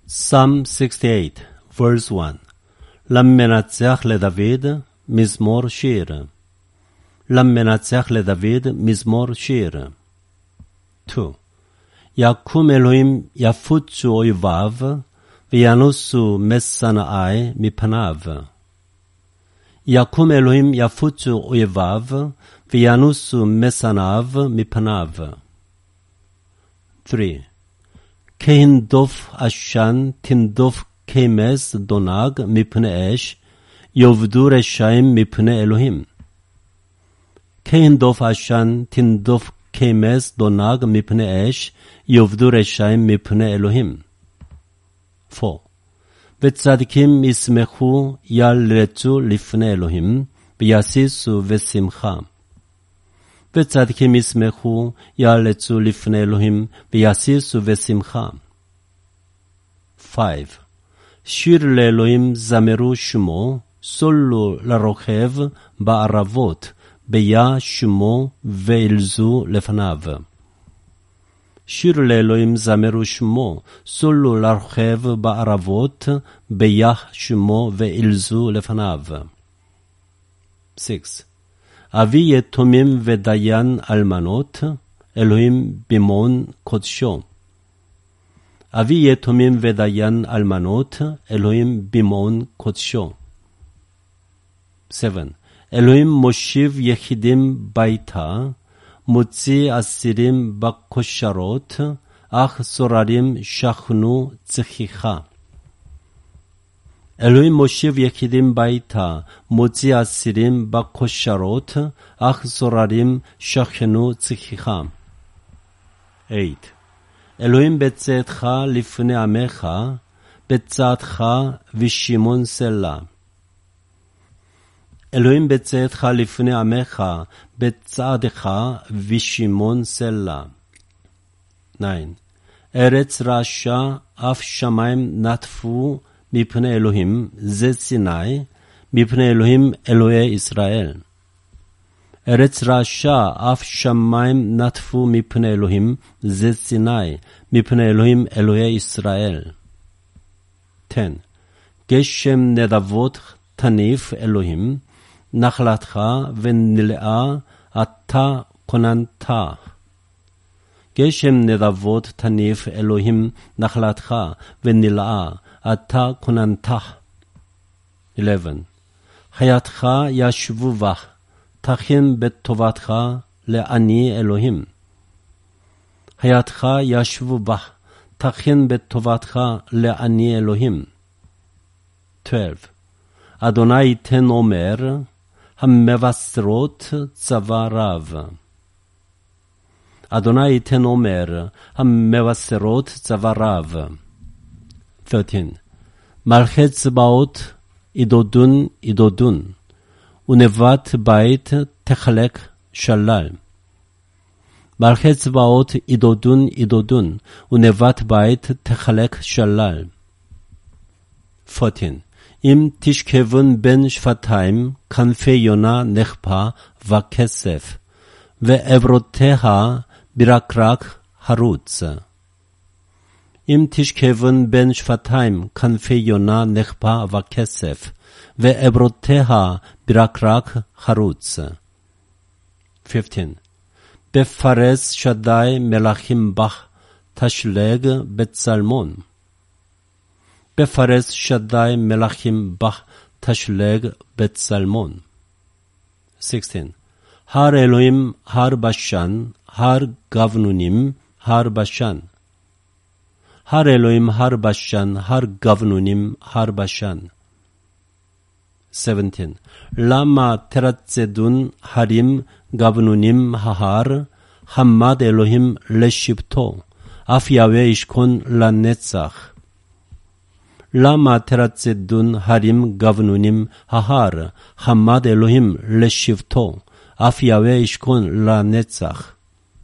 Psalm 68, verse 1. למנצח לדוד, מזמור שיר. למנצח לדוד, מזמור שיר. 2. יקום אלוהים יפוצו אויביו, וינוסו משנאי מפניו. יקום אלוהים יפוצו אויביו, וינוסו משנאיו מפניו. 3. כהנדוף עשן תנדוף כמס דונג מפני אש, יאבדו רשעים מפני אלוהים. כהנדוף עשן תנדוף כמס דונג מפני אש, יאבדו רשעים מפני אלוהים. 4. וצדיקים ישמחו ילרצו לפני אלוהים, וישישו בשמחה. וצדיקים ישמחו ילרצו לפני אלוהים, וישישו בשמחה. 5. שיר לאלוהים זמרו שמו, סולו לרוכב בערבות, ביה שמו ואילזו לפניו. שיר לאלוהים זמרו שמו, סולו לרוכב בערבות, ביה שמו ואילזו לפניו. 6. אבי יתומים ודיין אלמנות, אלוהים במעון קודשו. אבי יתומים ודיין אלמנות, אלוהים במעון קודשו. 7. אלוהים מושיב יחידים ביתה, מוציא אסירים בכושרות, אך סוררים שכנו צחיחה. אלוהים מושיב יחידים ביתה, מוציא אסירים בכושרות, אך סוררים שכנו צחיחה. 8. אלוהים בצאתך לפני עמך, בצאתך ושמעון סלע. אלוהים בצאתך לפני עמך, בצעדך ושמעון סלע. 9. ארץ רעשה, אף שמיים נטפו מפני אלוהים, זה סיני, מפני אלוהים אלוהי ישראל. ארץ רעשה, אף שמיים נטפו מפני אלוהים, זה סיני, מפני אלוהים אלוהי ישראל. 10. גשם נדבות תניף אלוהים, נחלתך ונלאה אתה כוננת. גשם נדבות תניף אלוהים, נחלתך ונלאה אתה כוננת. 11. חייתך ישבו בך, תכין בטובתך לעני אלוהים. חייתך ישבו בך, תכין בטובתך לעני אלוהים. 12. אדוני ייתן אומר, המבשרות צבא רב. אדוני ייתן אומר, המבשרות צבא רב. 13. מלכי צבאות ידודון ידודון, ונבט בית תחלק שלל. מלכי צבאות ידודון ידודון, ונבט בית תחלק שלל. 14. אם תשכבון בין שפתיים, כנפי יונה נחפה וכסף, ועברותיה ברקרק הרוץ. אם תשכבון בין שפתיים, כנפי יונה נחפה וכסף, ועברותיה ברקרק חרוץ. 15. בפרס שדי מלכים בך, תשלג בצלמון. בפרס שדי מלכים בך, תשלג בצלמון. 16. הר אלוהים, הר בשן, הר גבנונים, הר בשן. הר אלוהים, הר בשן, הר גבנונים, הר בשן. 17. למה תרצדון הרים גבנונים ההר, חמד אלוהים לשבטו, אף יהווה ישכון לנצח. למה תרצדון הרים גבנונים ההר, חמד אלוהים לשבטו, אף יהווה ישכון לנצח.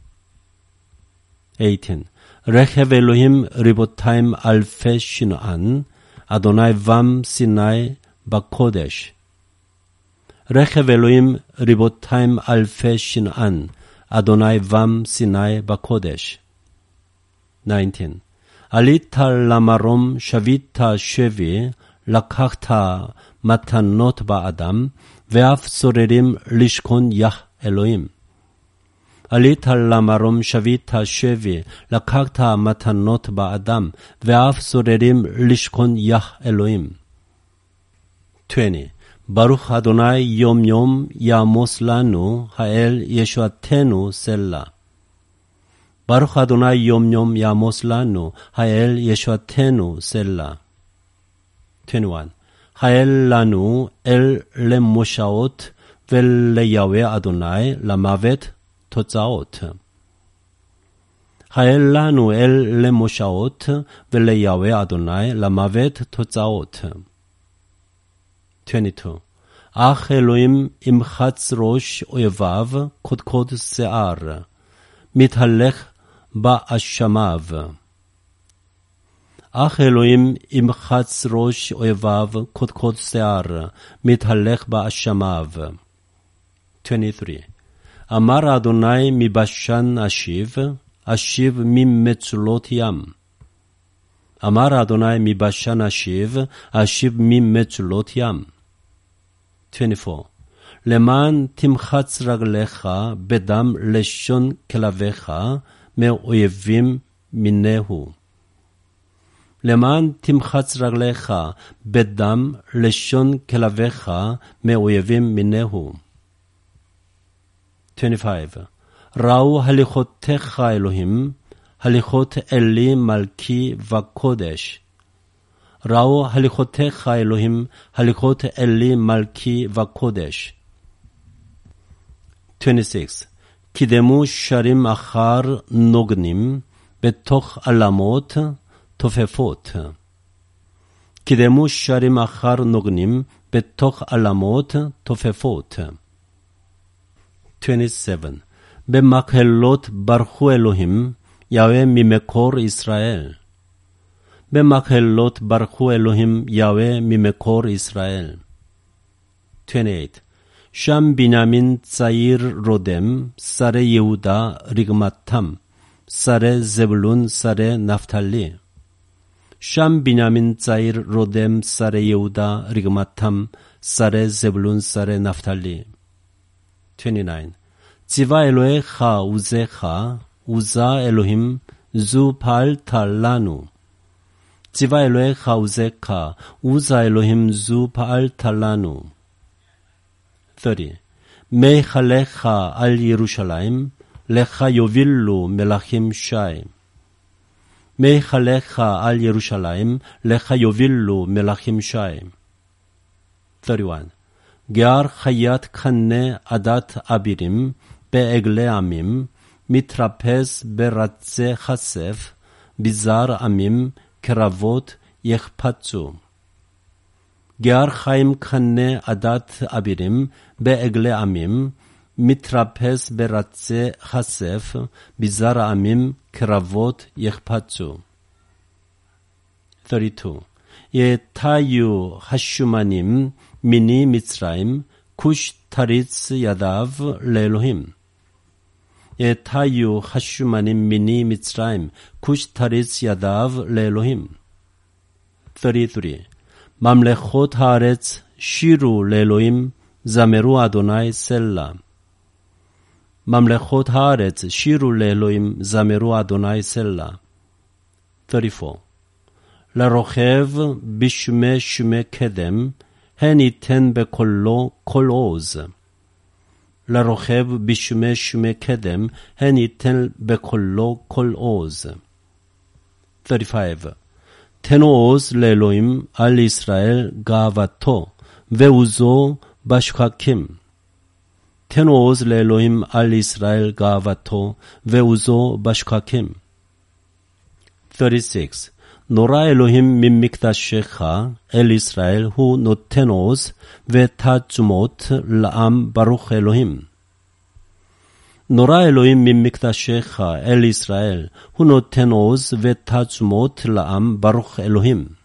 18. רכב אלוהים רבותיים אלפי שנען, אדוני בם סיני בקודש. רכב אלוהים רבותיים אלפי שנען, אדוני בם סיני בקודש. 19. עלית למרום, שבית שבי, לקחת מתנות באדם, ואף סוררים לשכון יה אלוהים. עלית למרום, שבית שבי, לקחת מתנות באדם, ואף סוררים לשכון יה אלוהים. 20. ברוך אדוני יום יום יעמוס לנו, האל ישועתנו סלע. ברוך אדוני יום יום יעמוס לנו, האל ישועתנו סלע. 21. האל לנו אל למושעות, וליהווה אדוני למוות תוצאות. האל לנו אל למושעות, וליהווה אדוני למוות תוצאות. 22. אך אלוהים ימחץ ראש אויביו, קודקוד שיער, מתהלך באשמיו. אך אלוהים ימחץ ראש אויביו, קודקוד שיער, מתהלך באשמיו. 23. אמר אדוני מבשן אשיב ממצולות ים. אמר אדוני מבשן אשיב ממצולות ים. 24. למען תמחץ רגליך בדם לשון כלביך מאויבים מינהו. למען תמחץ רגליך בדם לשון כלביך מאויבים מינהו. 25. ראו הליכותיך אלוהים, הליכות אלי מלכי וקודש. ראו הליכותיך אלוהים, הליכות אלי מלכי וקודש. 26. קידמו שרים אחר נוגנים, בתוך עלמות תופפות. קידמו שרים אחר נוגנים, בתוך עלמות תופפות. 27. במקהלות ברכו אלוהים, יהווה ממקור ישראל. במקהלות ברכו אלוהים, יהווה ממקור ישראל. 28. שם בנימין צעיר רודם, שרי יהודה רגמתם, שרי זבולון, שרי נפתלי. שם בנימין צעיר רודם, שרי יהודה רגמתם, שרי זבולון, שרי נפתלי. 29. ציווה אלוהיך עוזך, עוזה אלוהים, זו פעלת לנו. ציווה אלוהיך עוזך, עוזה אלוהים, זו פעלת לנו. 30. מיכלך על ירושלים, לך יובילו מלכים שי. מיכלך על ירושלים, לך יובילו מלכים שי. 31. גר חיית קנה עדת אבירים, בעגלי עמים, מתרפס ברצי חשף, בזר עמים, קרבות יחפצו. גר חיים קנה עדת אבירים, בעגלי עמים, מתרפס ברצי חשף, בזר עמים, קרבות יחפצו. 32. יתיו השומנים מיני מצרים, כוש תריץ ידיו לאלוהים. יתיו השומנים מיני מצרים, כוש תריץ ידיו לאלוהים. 33. ממלכות הארץ שירו לאלוהים, זמרו אדוני סלע. ממלכות הארץ שירו לאלוהים, זמרו אדוני סלע. 34. לרוכב בשמי שמי קדם, הן ייתן בקולו כל עוז. לרוכב בשמי שמי קדם, הן ייתן בקולו כל עוז. 35. תנו עוז לאלוהים על ישראל גאוותו, ועוזו בשחקים. תנו עוז לאלוהים על ישראל גאוותו, ועוזו בשחקים. 36. נורא אלוהים ממקדשך אל ישראל, הוא נותן עוז ותעצומות לעם ברוך אלוהים. נורא אלוהים ממקדשך אל ישראל, הוא נותן עוז ותעצומות לעם ברוך אלוהים.